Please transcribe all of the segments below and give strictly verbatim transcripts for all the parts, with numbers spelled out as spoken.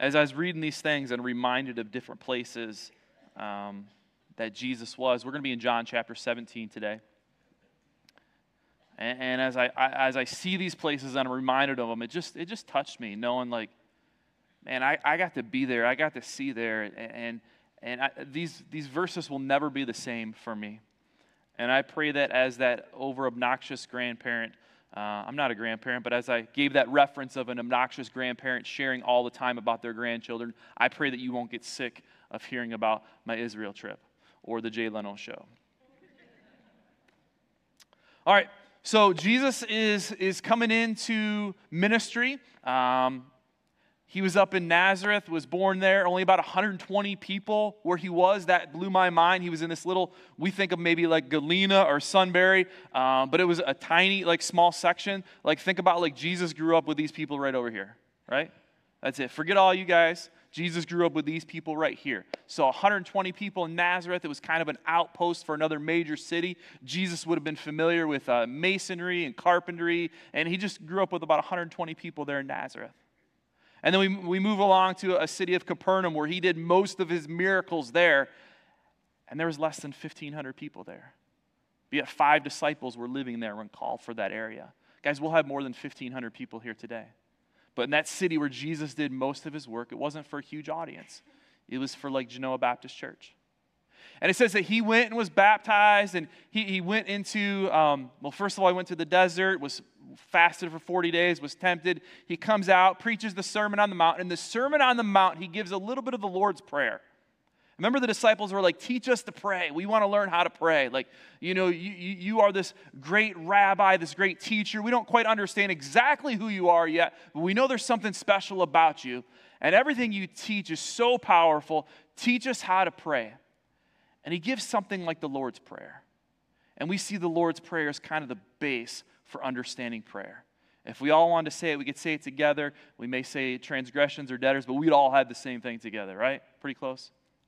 as I was reading these things and reminded of different places um, that Jesus was, we're going to be in John chapter seventeen today. And, and as I, I as I see these places and I'm reminded of them, it just it just touched me, knowing like, man, I, I got to be there, I got to see there, and and, and I, these these verses will never be the same for me. And I pray that as that over obnoxious grandparent. Uh, I'm not a grandparent, but as I gave that reference of an obnoxious grandparent sharing all the time about their grandchildren, I pray that you won't get sick of hearing about my Israel trip or the Jay Leno show. All right, so Jesus is, is coming into ministry. Um, he was up in Nazareth, was born there, only about one hundred twenty people where he was. That blew my mind. He was in this little, we think of maybe like Galena or Sunbury, um, but it was a tiny, like small section. Like think about like Jesus grew up with these people right over here, right? That's it. Forget all you guys. Jesus grew up with these people right here. So one hundred twenty people in Nazareth. It was kind of an outpost for another major city. Jesus would have been familiar with uh, masonry and carpentry, and he just grew up with about one hundred twenty people there in Nazareth. And then we, we move along to a city of Capernaum where he did most of his miracles there. And there was less than fifteen hundred people there. Yet five disciples were living there when called for that area. Guys, we'll have more than fifteen hundred people here today. But in that city where Jesus did most of his work, it wasn't for a huge audience. It was for like Genoa Baptist Church. And it says that he went and was baptized, and he, he went into, um, well, first of all, he went to the desert, was fasted for forty days, was tempted. He comes out, preaches the Sermon on the Mount. And the Sermon on the Mount, he gives a little bit of the Lord's Prayer. Remember the disciples were like, teach us to pray. We want to learn how to pray. Like, you know, you, you, you are this great rabbi, this great teacher. We don't quite understand exactly who you are yet, but we know there's something special about you. And everything you teach is so powerful. Teach us how to pray. And he gives something like the Lord's Prayer. And we see the Lord's Prayer as kind of the base for understanding prayer. If we all wanted to say it, we could say it together. We may say transgressions or debtors, but we'd all have the same thing together, right? Pretty close.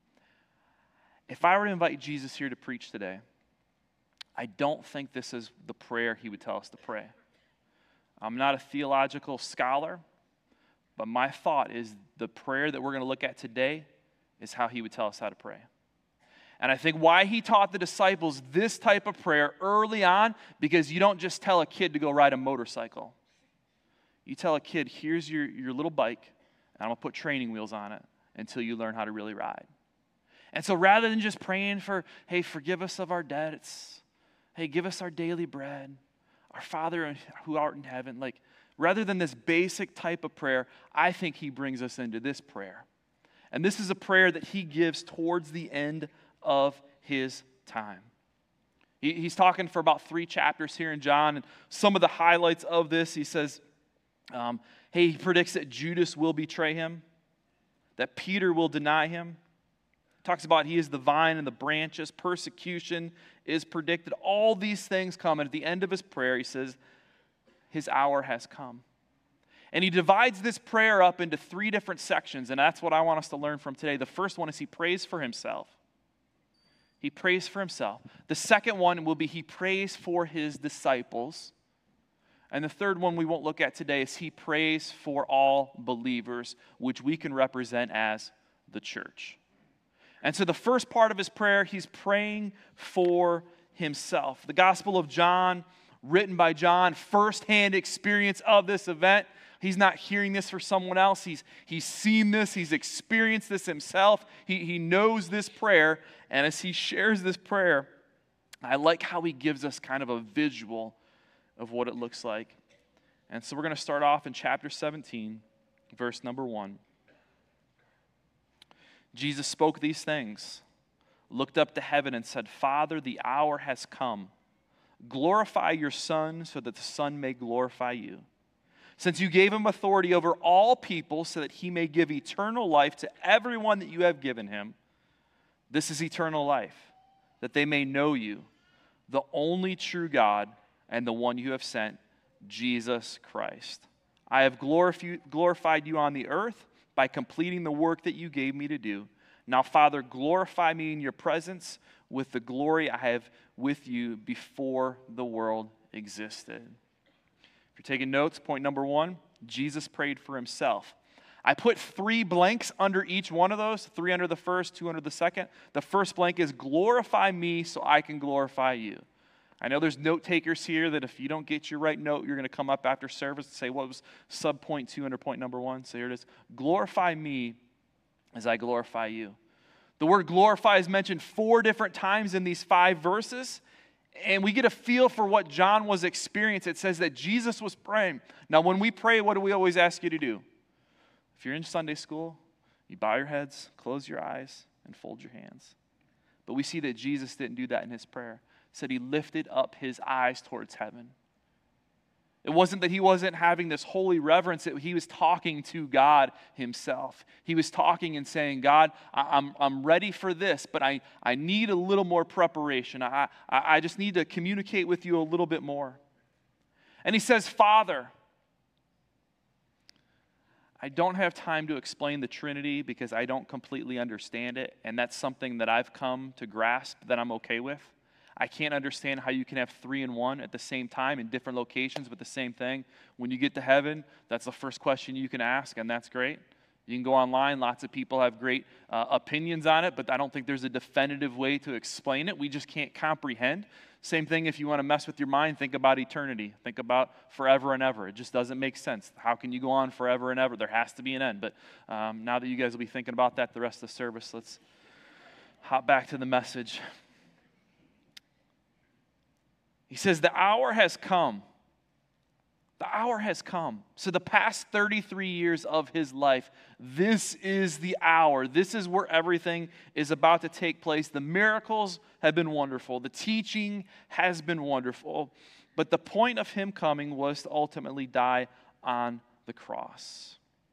If I were to invite Jesus here to preach today, I don't think this is the prayer he would tell us to pray. I'm not a theological scholar, but my thought is the prayer that we're going to look at today is how he would tell us how to pray. And I think why he taught the disciples this type of prayer early on, because you don't just tell a kid to go ride a motorcycle. You tell a kid, here's your, your little bike, and I'm going to put training wheels on it until you learn how to really ride. And so rather than just praying for, hey, forgive us of our debts, hey, give us our daily bread, our Father who art in heaven, like rather than this basic type of prayer, I think he brings us into this prayer. And this is a prayer that he gives towards the end of his time. He, he's talking for about three chapters here in John, and some of the highlights of this, he says, um, hey, he predicts that Judas will betray him, that Peter will deny him. Talks about he is the vine and the branches. Persecution is predicted. All these things come. And at the end of his prayer, he says, his hour has come. And he divides this prayer up into three different sections. And that's what I want us to learn from today. The first one is he prays for himself. He prays for himself. The second one will be he prays for his disciples. And the third one we won't look at today is he prays for all believers, which we can represent as the church. And so the first part of his prayer, he's praying for himself. The Gospel of John, written by John, firsthand experience of this event. He's not hearing this for someone else. He's, he's seen this. He's experienced this himself. He, he knows this prayer. And as he shares this prayer, I like how he gives us kind of a visual of what it looks like. And so we're going to start off in chapter seventeen, verse number one. Jesus spoke these things, looked up to heaven and said, Father, the hour has come. Glorify your Son so that the Son may glorify you. Since you gave him authority over all people so that he may give eternal life to everyone that you have given him. This is eternal life, that they may know you, the only true God and the one you have sent, Jesus Christ. I have glorified you on the earth by completing the work that you gave me to do. Now, Father, glorify me in your presence with the glory I have with you before the world existed. If you're taking notes, point number one, Jesus prayed for himself. I put three blanks under each one of those, three under the first, two under the second. The first blank is glorify me so I can glorify you. I know there's note takers here that if you don't get your right note, you're going to come up after service and say, what was sub point two under point number one? So here it is. Glorify me as I glorify you. The word glorify is mentioned four different times in these five verses, and we get a feel for what John was experiencing. It says that Jesus was praying. Now, when we pray, what do we always ask you to do? If you're in Sunday school, you bow your heads, close your eyes, and fold your hands. But we see that Jesus didn't do that in his prayer. It said he lifted up his eyes towards heaven. It wasn't that he wasn't having this holy reverence, that he was talking to God himself. He was talking and saying, God, I'm, I'm ready for this, but I, I need a little more preparation. I, I, I just need to communicate with you a little bit more. And he says, Father. I don't have time to explain the Trinity because I don't completely understand it, and that's something that I've come to grasp that I'm okay with. I can't understand how you can have three and one at the same time in different locations with the same thing. When you get to heaven, that's the first question you can ask, and that's great. You can go online. Lots of people have great uh, opinions on it, but I don't think there's a definitive way to explain it. We just can't comprehend. Same thing if you want to mess with your mind, think about eternity. Think about forever and ever. It just doesn't make sense. How can you go on forever and ever? There has to be an end. But um, now that you guys will be thinking about that the rest of the service, let's hop back to the message. He says, the hour has come. The hour has come. So the past thirty-three years of his life, this is the hour. This is where everything is about to take place. The miracles have been wonderful. The teaching has been wonderful. But the point of him coming was to ultimately die on the cross.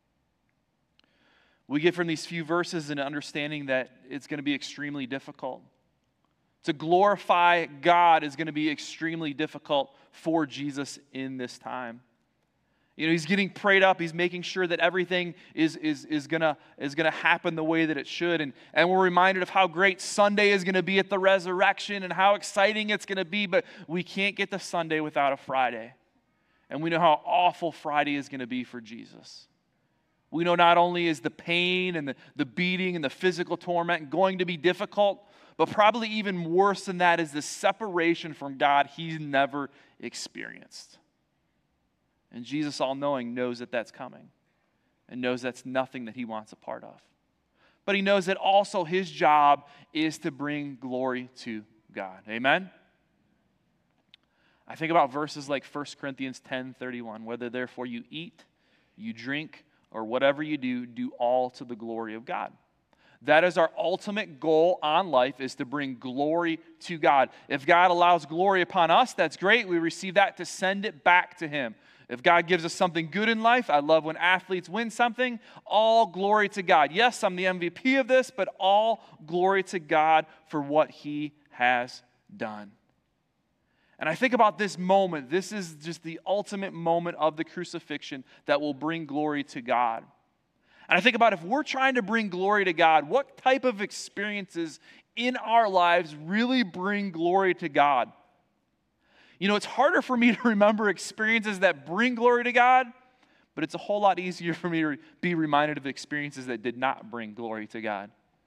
We get from these few verses an understanding that it's going to be extremely difficult. To glorify God is going to be extremely difficult for Jesus in this time. You know, he's getting prayed up. He's making sure that everything is, is, is going to is gonna happen the way that it should. And, and we're reminded of how great Sunday is going to be at the resurrection and how exciting it's going to be. But we can't get to Sunday without a Friday. And we know how awful Friday is going to be for Jesus. We know not only is the pain and the, the beating and the physical torment going to be difficult, but probably even worse than that is the separation from God he's never experienced. And Jesus, all-knowing, knows that that's coming and knows that's nothing that he wants a part of. But he knows that also his job is to bring glory to God. Amen? I think about verses like First Corinthians ten thirty-one, whether therefore you eat, you drink, or whatever you do, do all to the glory of God. That is our ultimate goal on life, is to bring glory to God. If God allows glory upon us, that's great. We receive that to send it back to him. If God gives us something good in life, I love when athletes win something, all glory to God. Yes, I'm the M V P of this, but all glory to God for what he has done. And I think about this moment. This is just the ultimate moment of the crucifixion that will bring glory to God. And I think about if we're trying to bring glory to God, what type of experiences in our lives really bring glory to God? You know, it's harder for me to remember experiences that bring glory to God, but it's a whole lot easier for me to be reminded of experiences that did not bring glory to God.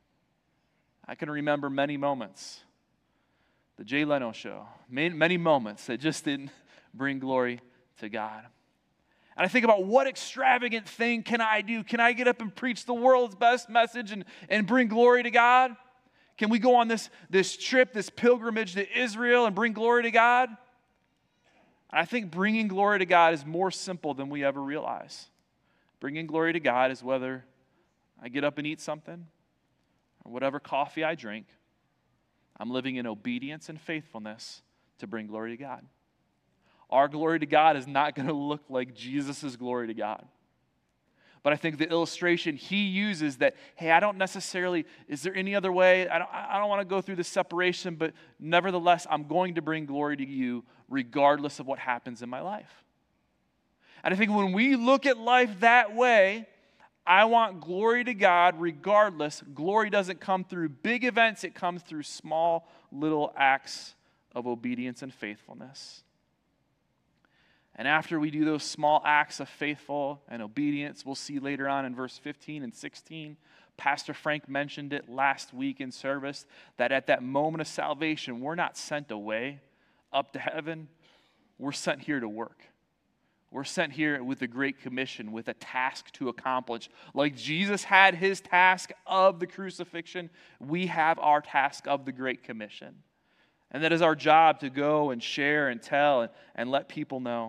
I can remember many moments. The Jay Leno show, many moments that just didn't bring glory to God. And I think about what extravagant thing can I do? Can I get up and preach the world's best message and, and bring glory to God? Can we go on this, this trip, this pilgrimage to Israel and bring glory to God? And I think bringing glory to God is more simple than we ever realize. Bringing glory to God is whether I get up and eat something or whatever coffee I drink, I'm living in obedience and faithfulness to bring glory to God. Our glory to God is not going to look like Jesus' glory to God. But I think the illustration he uses that, hey, I don't necessarily, is there any other way? I don't, I don't want to go through the separation, but nevertheless, I'm going to bring glory to you regardless of what happens in my life. And I think when we look at life that way, I want glory to God regardless. Glory doesn't come through big events. It comes through small little acts of obedience and faithfulness. And after we do those small acts of faithful and obedience, we'll see later on in verse fifteen and sixteen, Pastor Frank mentioned it last week in service, that at that moment of salvation, we're not sent away up to heaven. We're sent here to work. We're sent here with a great commission, with a task to accomplish. Like Jesus had his task of the crucifixion, we have our task of the Great Commission. And that is our job to go and share and tell and, and let people know.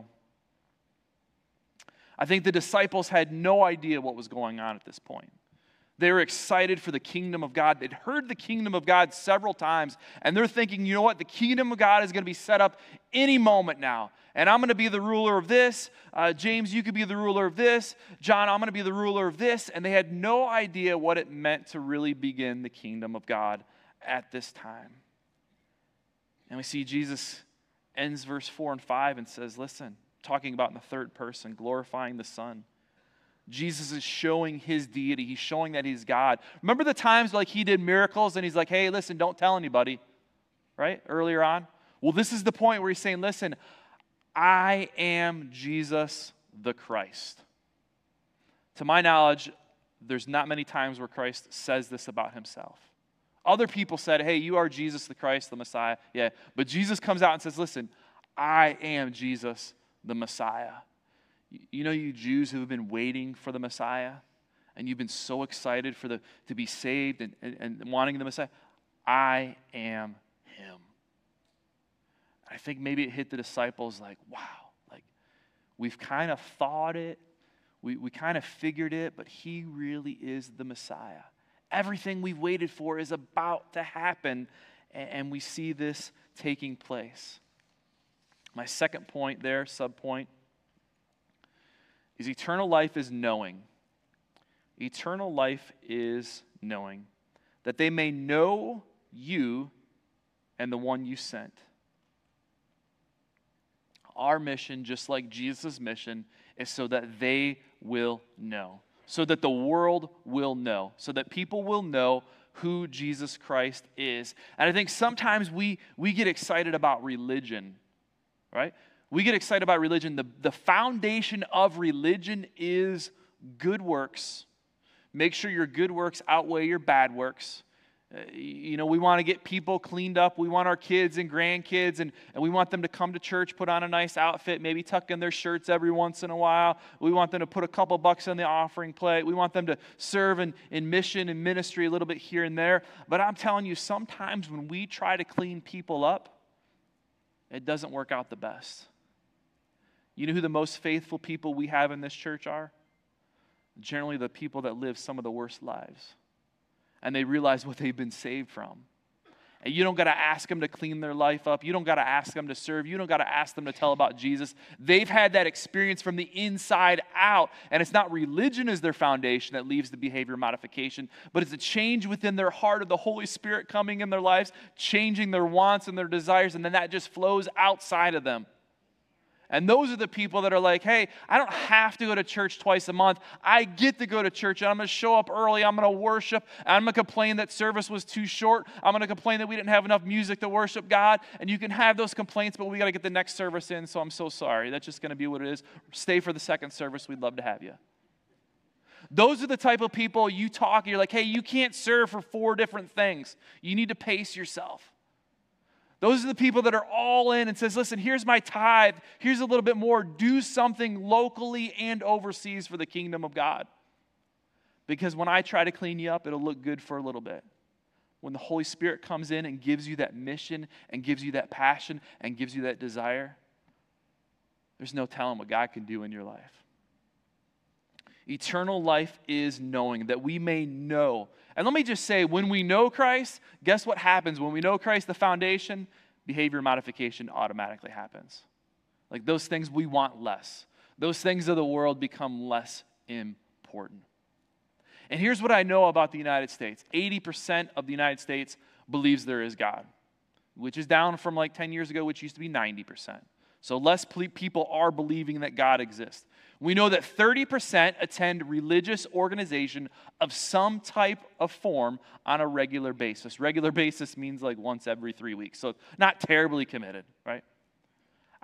I think the disciples had no idea what was going on at this point. They were excited for the kingdom of God. They'd heard the kingdom of God several times, and they're thinking, you know what? The kingdom of God is going to be set up any moment now, and I'm going to be the ruler of this. Uh, James, you could be the ruler of this. John, I'm going to be the ruler of this. And they had no idea what it meant to really begin the kingdom of God at this time. And we see Jesus ends verse four and five and says, listen, talking about in the third person, glorifying the Son. Jesus is showing his deity. He's showing that he's God. Remember the times like he did miracles and he's like, hey, listen, don't tell anybody, right? Earlier on. Well, this is the point where he's saying, listen, I am Jesus the Christ. To my knowledge, there's not many times where Christ says this about himself. Other people said, hey, you are Jesus the Christ, the Messiah. Yeah, but Jesus comes out and says, listen, I am Jesus the Messiah. You know, you Jews who have been waiting for the Messiah, and you've been so excited for the to be saved and, and, and wanting the Messiah. I am him. I think maybe it hit the disciples like, wow, like we've kind of thought it, we, we kind of figured it, but he really is the Messiah. Everything we've waited for is about to happen, and, and we see this taking place. My second point there, subpoint, is eternal life is knowing. Eternal life is knowing. That they may know you and the one you sent. Our mission, just like Jesus' mission, is so that they will know. So that the world will know. So that people will know who Jesus Christ is. And I think sometimes we, we get excited about religion, right? We get excited about religion. The, the foundation of religion is good works. Make sure your good works outweigh your bad works. Uh, you know, we want to get people cleaned up. We want our kids and grandkids, and, and we want them to come to church, put on a nice outfit, maybe tuck in their shirts every once in a while. We want them to put a couple bucks on the offering plate. We want them to serve in, in mission and ministry a little bit here and there. But I'm telling you, sometimes when we try to clean people up, it doesn't work out the best. You know who the most faithful people we have in this church are? Generally the people that live some of the worst lives. And they realize what they've been saved from. And you don't got to ask them to clean their life up. You don't got to ask them to serve. You don't got to ask them to tell about Jesus. They've had that experience from the inside out. And it's not religion as their foundation that leads to behavior modification, but it's a change within their heart of the Holy Spirit coming in their lives, changing their wants and their desires, and then that just flows outside of them. And those are the people that are like, hey, I don't have to go to church twice a month. I get to go to church, and I'm going to show up early. I'm going to worship. And I'm going to complain that service was too short. I'm going to complain that we didn't have enough music to worship God. And you can have those complaints, but we got to get the next service in, so I'm so sorry. That's just going to be what it is. Stay for the second service. We'd love to have you. Those are the type of people you talk, and you're like, hey, you can't serve for four different things. You need to pace yourself. Those are the people that are all in and says, listen, here's my tithe. Here's a little bit more. Do something locally and overseas for the kingdom of God. Because when I try to clean you up, it'll look good for a little bit. When the Holy Spirit comes in and gives you that mission and gives you that passion and gives you that desire, there's no telling what God can do in your life. Eternal life is knowing, that we may know. And let me just say, when we know Christ, guess what happens? When we know Christ, the foundation, behavior modification automatically happens. Like those things we want less. Those things of the world become less important. And here's what I know about the United States. eighty percent of the United States believes there is God, which is down from like ten years ago, which used to be ninety percent. So less people are believing that God exists. We know that thirty percent attend religious organization of some type of form on a regular basis. Regular basis means like once every three weeks. So not terribly committed, right?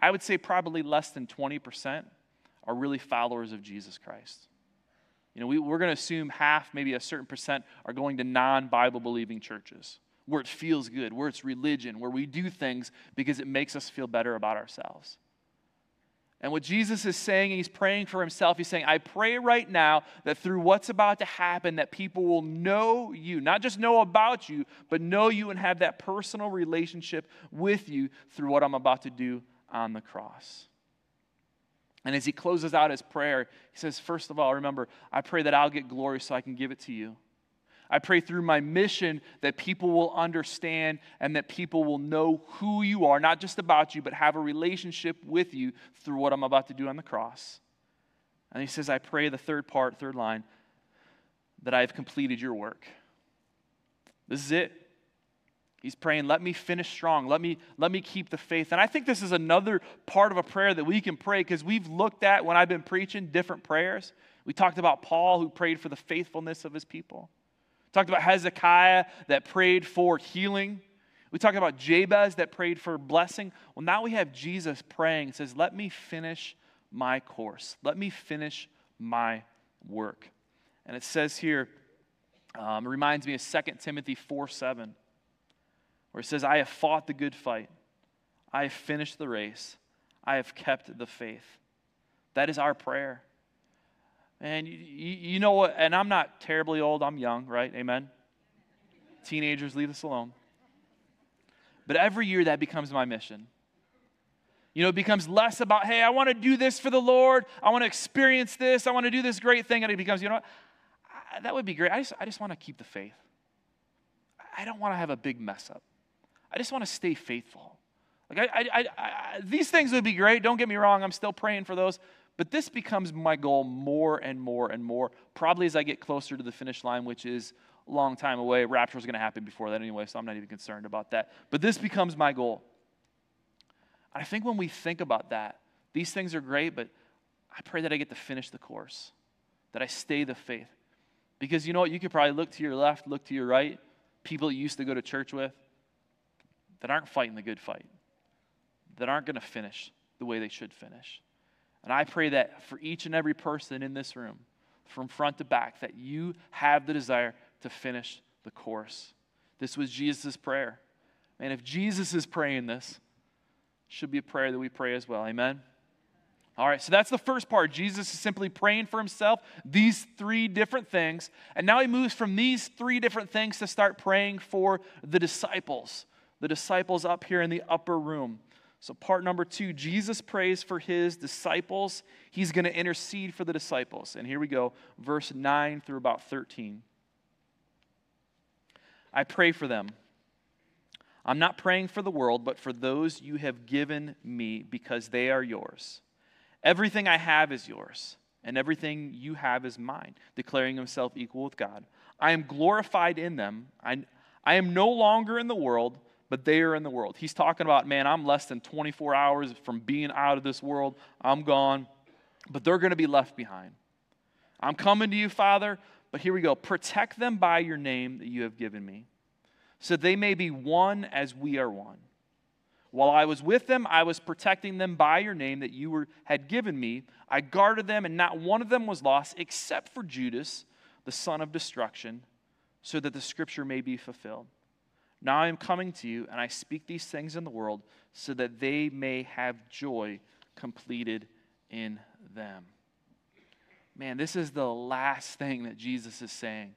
I would say probably less than twenty percent are really followers of Jesus Christ. You know, we, we're going to assume half, maybe a certain percent, are going to non-Bible believing churches, where it feels good, where it's religion, where we do things because it makes us feel better about ourselves. And what Jesus is saying, and he's praying for himself, he's saying, I pray right now that through what's about to happen, that people will know you, not just know about you, but know you and have that personal relationship with you through what I'm about to do on the cross. And as he closes out his prayer, he says, first of all, remember, I pray that I'll get glory so I can give it to you. I pray through my mission that people will understand and that people will know who you are, not just about you, but have a relationship with you through what I'm about to do on the cross. And he says, I pray, the third part, third line, that I have completed your work. This is it. He's praying, let me finish strong. Let me, let me keep the faith. And I think this is another part of a prayer that we can pray, because we've looked at, when I've been preaching, different prayers. We talked about Paul, who prayed for the faithfulness of his people. Talked about Hezekiah that prayed for healing. We talked about Jabez that prayed for blessing. Well, now we have Jesus praying. It says, let me finish my course. Let me finish my work. And it says here, um, it reminds me of Second Timothy four seven, where it says, I have fought the good fight. I have finished the race. I have kept the faith. That is our prayer. And you, you know what, and I'm not terribly old, I'm young, right? Amen? Teenagers, leave us alone. But every year that becomes my mission. You know, it becomes less about, hey, I want to do this for the Lord. I want to experience this. I want to do this great thing. And it becomes, you know what, I, that would be great. I just, I just want to keep the faith. I don't want to have a big mess up. I just want to stay faithful. Like I, I, I, I, these things would be great. Don't get me wrong. I'm still praying for those. But this becomes my goal more and more and more, probably as I get closer to the finish line, which is a long time away. Rapture is going to happen before that anyway, so I'm not even concerned about that. But this becomes my goal. I think when we think about that, these things are great, but I pray that I get to finish the course, that I stay the faith. Because you know what? You could probably look to your left, look to your right, people you used to go to church with that aren't fighting the good fight, that aren't going to finish the way they should finish. And I pray that for each and every person in this room, from front to back, that you have the desire to finish the course. This was Jesus' prayer. And if Jesus is praying this, it should be a prayer that we pray as well. Amen? All right, so that's the first part. Jesus is simply praying for himself, these three different things. And now he moves from these three different things to start praying for the disciples. The disciples up here in the upper room. So part number two, Jesus prays for his disciples. He's going to intercede for the disciples. And here we go, verse nine through about thirteen. I pray for them. I'm not praying for the world, but for those you have given me, because they are yours. Everything I have is yours, and everything you have is mine, declaring himself equal with God. I am glorified in them. I, I am no longer in the world, but they are in the world. He's talking about, man, I'm less than twenty-four hours from being out of this world. I'm gone, but they're going to be left behind. I'm coming to you, Father, but here we go. Protect them by your name that you have given me, so they may be one as we are one. While I was with them, I was protecting them by your name that you were, had given me. I guarded them, and not one of them was lost, except for Judas, the son of destruction, so that the scripture may be fulfilled. Now I am coming to you, and I speak these things in the world, so that they may have joy completed in them. Man, this is the last thing that Jesus is saying.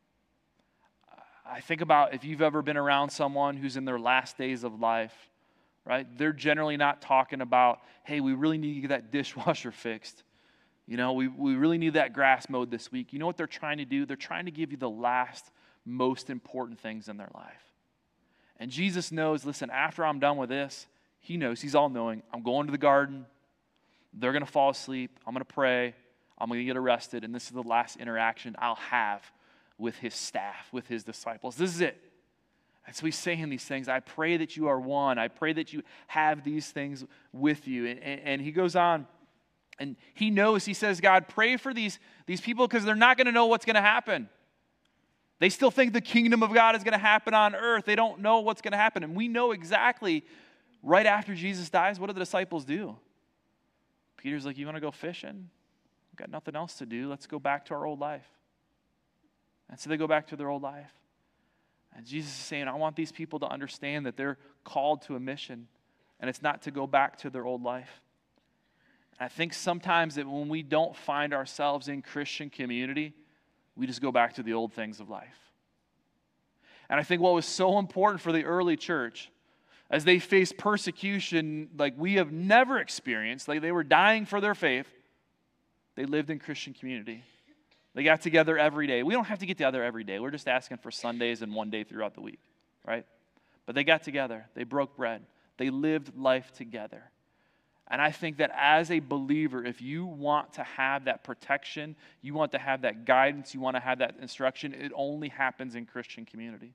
I think about if you've ever been around someone who's in their last days of life, right? They're generally not talking about, hey, we really need to get that dishwasher fixed. You know, we, we really need that grass mowed this week. You know what they're trying to do? They're trying to give you the last, most important things in their life. And Jesus knows, listen, after I'm done with this, he knows, he's all-knowing. I'm going to the garden. They're going to fall asleep. I'm going to pray. I'm going to get arrested. And this is the last interaction I'll have with his staff, with his disciples. This is it. And so he's saying these things. I pray that you are one. I pray that you have these things with you. And, and, and he goes on, and he knows, he says, God, pray for these, these people because they're not going to know what's going to happen. They still think the kingdom of God is going to happen on earth. They don't know what's going to happen. And we know exactly right after Jesus dies, what do the disciples do? Peter's like, you want to go fishing? We've got nothing else to do. Let's go back to our old life. And so they go back to their old life. And Jesus is saying, I want these people to understand that they're called to a mission, and it's not to go back to their old life. And I think sometimes that when we don't find ourselves in Christian community, we just go back to the old things of life. And I think what was so important for the early church, as they faced persecution like we have never experienced, like they were dying for their faith, they lived in Christian community. They got together every day. We don't have to get together every day. We're just asking for Sundays and one day throughout the week, right? But they got together. They broke bread. They lived life together. And I think that as a believer, if you want to have that protection, you want to have that guidance, you want to have that instruction, it only happens in Christian community.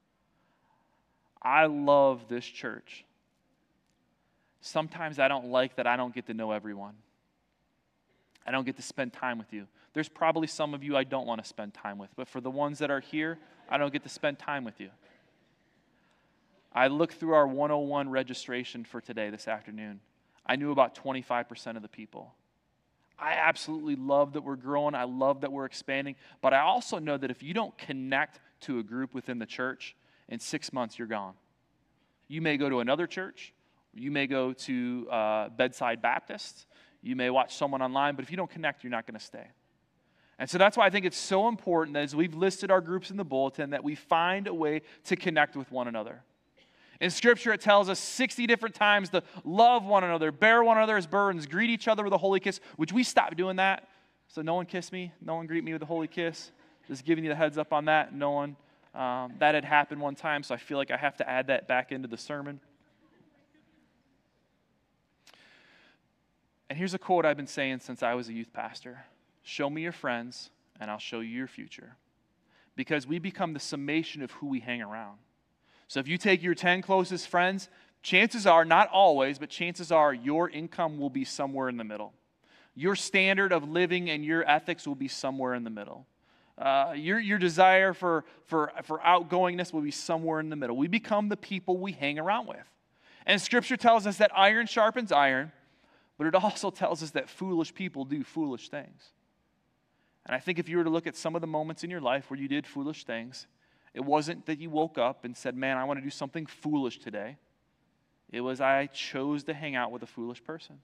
I love this church. Sometimes I don't like that I don't get to know everyone. I don't get to spend time with you. There's probably some of you I don't want to spend time with, but for the ones that are here, I don't get to spend time with you. I looked through our one oh one registration for today, this afternoon. I knew about twenty-five percent of the people. I absolutely love that we're growing. I love that we're expanding. But I also know that if you don't connect to a group within the church, in six months you're gone. You may go to another church. You may go to uh, Bedside Baptist. You may watch someone online. But if you don't connect, you're not going to stay. And so that's why I think it's so important that as we've listed our groups in the bulletin, that we find a way to connect with one another. In Scripture, it tells us sixty different times to love one another, bear one another's burdens, greet each other with a holy kiss, which we stopped doing that. So no one kiss me, no one greet me with a holy kiss. Just giving you the heads up on that. No one. Um, that had happened one time, so I feel like I have to add that back into the sermon. And here's a quote I've been saying since I was a youth pastor. Show me your friends, and I'll show you your future. Because we become the summation of who we hang around. So if you take your ten closest friends, chances are, not always, but chances are your income will be somewhere in the middle. Your standard of living and your ethics will be somewhere in the middle. Uh, your, your desire for, for, for outgoingness will be somewhere in the middle. We become the people we hang around with. And Scripture tells us that iron sharpens iron, but it also tells us that foolish people do foolish things. And I think if you were to look at some of the moments in your life where you did foolish things, it wasn't that you woke up and said, man, I want to do something foolish today. It was I chose to hang out with a foolish person.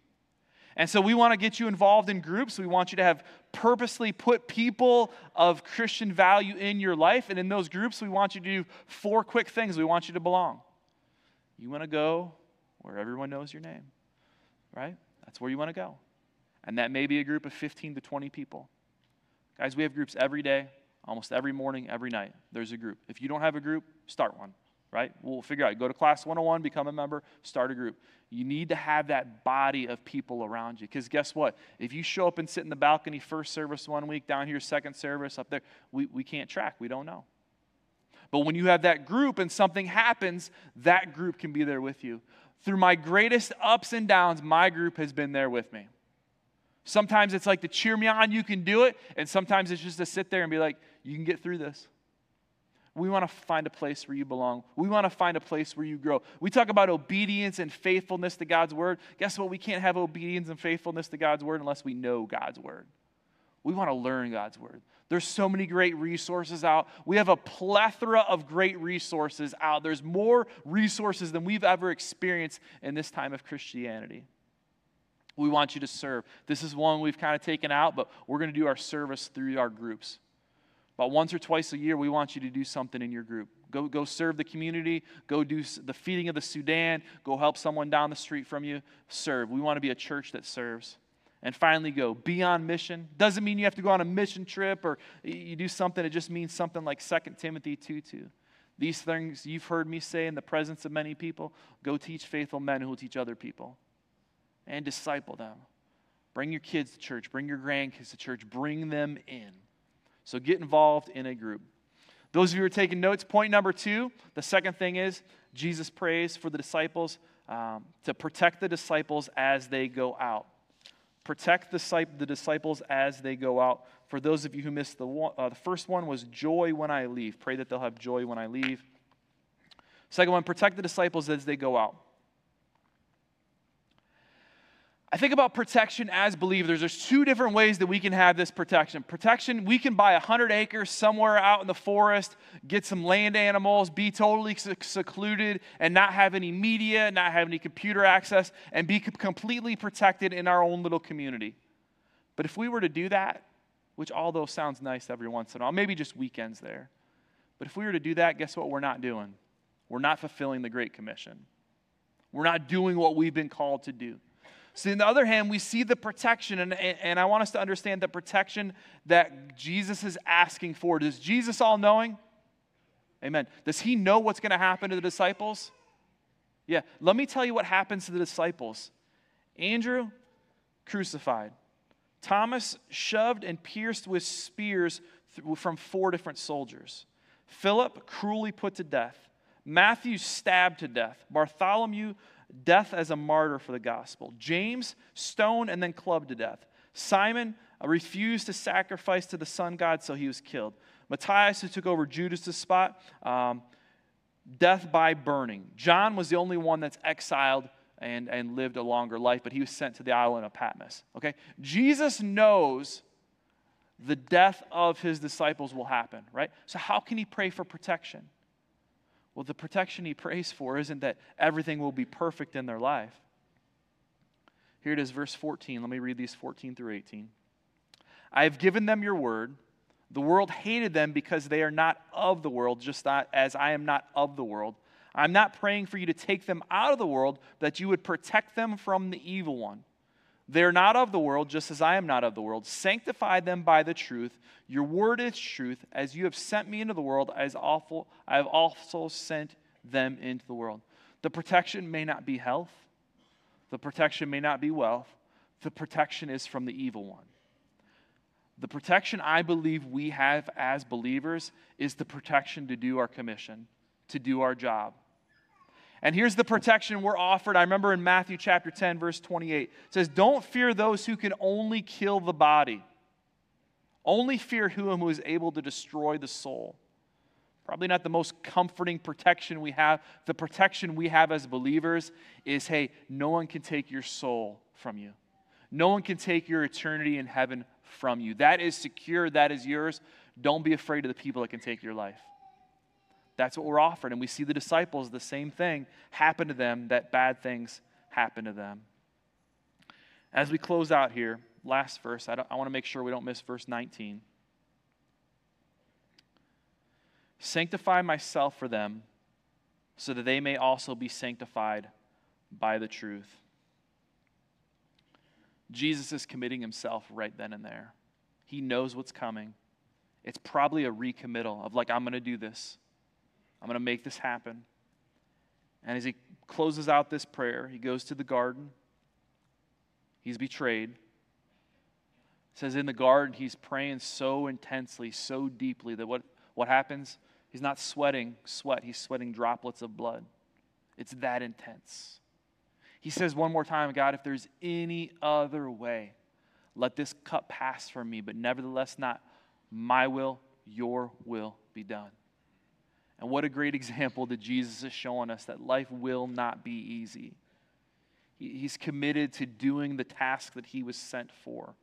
And so we want to get you involved in groups. We want you to have purposely put people of Christian value in your life. And in those groups, we want you to do four quick things. We want you to belong. You want to go where everyone knows your name, right? That's where you want to go. And that may be a group of fifteen to twenty people. Guys, we have groups every day, almost every morning, every night. There's a group. If you don't have a group, start one, right? We'll figure out. Go to class one oh one, become a member, start a group. You need to have that body of people around you. Because guess what? If you show up and sit in the balcony first service one week, down here second service, up there, we, we can't track. We don't know. But when you have that group and something happens, that group can be there with you. Through my greatest ups and downs, my group has been there with me. Sometimes it's like to cheer me on, you can do it. And sometimes it's just to sit there and be like, you can get through this. We want to find a place where you belong. We want to find a place where you grow. We talk about obedience and faithfulness to God's word. Guess what? We can't have obedience and faithfulness to God's word unless we know God's word. We want to learn God's word. There's so many great resources out. We have a plethora of great resources out. There's more resources than we've ever experienced in this time of Christianity. We want you to serve. This is one we've kind of taken out, but we're going to do our service through our groups. About once or twice a year, we want you to do something in your group. Go, go serve the community. Go do the feeding of the Sudan. Go help someone down the street from you. Serve. We want to be a church that serves. And finally, go. Be on mission. Doesn't mean you have to go on a mission trip or you do something. It just means something like Second Timothy two two. These things you've heard me say in the presence of many people. Go teach faithful men who will teach other people. And disciple them. Bring your kids to church. Bring your grandkids to church. Bring them in. So get involved in a group. Those of you who are taking notes, point number two, the second thing is Jesus prays for the disciples um, to protect the disciples as they go out. Protect the, the disciples as they go out. For those of you who missed the one, uh, the first one was joy when I leave. Pray that they'll have joy when I leave. Second one, protect the disciples as they go out. I think about protection as believers. There's two different ways that we can have this protection. Protection, we can buy one hundred acres somewhere out in the forest, get some land animals, be totally secluded, and not have any media, not have any computer access, and be completely protected in our own little community. But if we were to do that, which although sounds nice every once in a while, maybe just weekends there, but if we were to do that, guess what we're not doing? We're not fulfilling the Great Commission. We're not doing what we've been called to do. So on the other hand, we see the protection, and, and I want us to understand the protection that Jesus is asking for. Is Jesus all-knowing? Amen. Does he know what's going to happen to the disciples? Yeah. Let me tell you what happens to the disciples. Andrew, crucified. Thomas, shoved and pierced with spears from four different soldiers. Philip, cruelly put to death. Matthew, stabbed to death. Bartholomew, death as a martyr for the gospel. James, stoned and then clubbed to death. Simon uh, refused to sacrifice to the sun god, so he was killed. Matthias, who took over Judas' spot, um, death by burning. John was the only one that's exiled and, and lived a longer life, but he was sent to the island of Patmos. Okay? Jesus knows the death of his disciples will happen, right? So how can he pray for protection? Well, the protection he prays for isn't that everything will be perfect in their life. Here it is, verse fourteen. Let me read these fourteen through eighteen. I have given them your word. The world hated them because they are not of the world, just as I am not of the world. I'm not praying for you to take them out of the world, that you would protect them from the evil one. They are not of the world, just as I am not of the world. Sanctify them by the truth. Your word is truth. As you have sent me into the world, as awful, I have also sent them into the world. The protection may not be health. The protection may not be wealth. The protection is from the evil one. The protection I believe we have as believers is the protection to do our commission, to do our job. And here's the protection we're offered. I remember in Matthew chapter ten, verse twenty-eight, it says, don't fear those who can only kill the body. Only fear him who is able to destroy the soul. Probably not the most comforting protection we have. The protection we have as believers is, hey, no one can take your soul from you. No one can take your eternity in heaven from you. That is secure. That is yours. Don't be afraid of the people that can take your life. That's what we're offered. And we see the disciples, the same thing happen to them, that bad things happen to them. As we close out here, last verse, I, I want to make sure we don't miss verse nineteen. Sanctify myself for them, so that they may also be sanctified by the truth. Jesus is committing himself right then and there. He knows what's coming. It's probably a recommittal of like, I'm going to do this. I'm going to make this happen. And as he closes out this prayer, he goes to the garden. He's betrayed. It says in the garden, he's praying so intensely, so deeply that what, what happens? He's not sweating sweat. He's sweating droplets of blood. It's that intense. He says one more time, God, if there's any other way, let this cup pass from me, but nevertheless not my will, your will be done. And what a great example that Jesus is showing us that life will not be easy. He's committed to doing the task that he was sent for.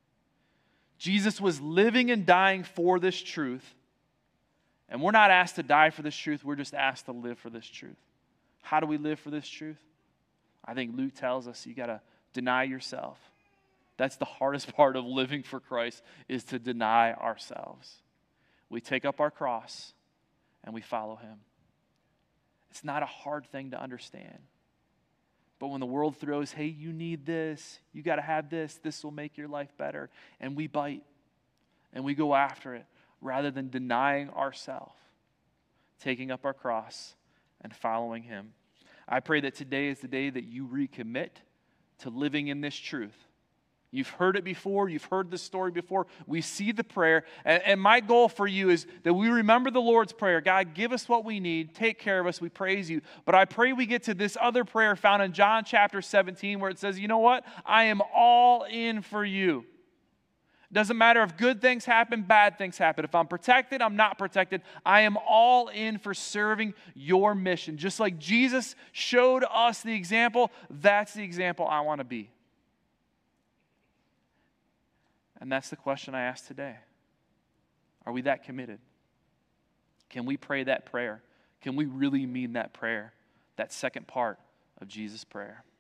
Jesus was living and dying for this truth. And we're not asked to die for this truth. We're just asked to live for this truth. How do we live for this truth? I think Luke tells us you got to deny yourself. That's the hardest part of living for Christ, is to deny ourselves. We take up our cross and we follow him. It's not a hard thing to understand. But when the world throws, hey, you need this, you got to have this, this will make your life better, and we bite and we go after it rather than denying ourselves, taking up our cross and following him. I pray that today is the day that you recommit to living in this truth. You've heard it before. You've heard this story before. We see the prayer. And, and my goal for you is that we remember the Lord's Prayer. God, give us what we need. Take care of us. We praise you. But I pray we get to this other prayer found in John chapter seventeen where it says, you know what? I am all in for you. It doesn't matter if good things happen, bad things happen. If I'm protected, I'm not protected. I am all in for serving your mission. Just like Jesus showed us the example, that's the example I want to be. And that's the question I ask today. Are we that committed? Can we pray that prayer? Can we really mean that prayer, that second part of Jesus' prayer?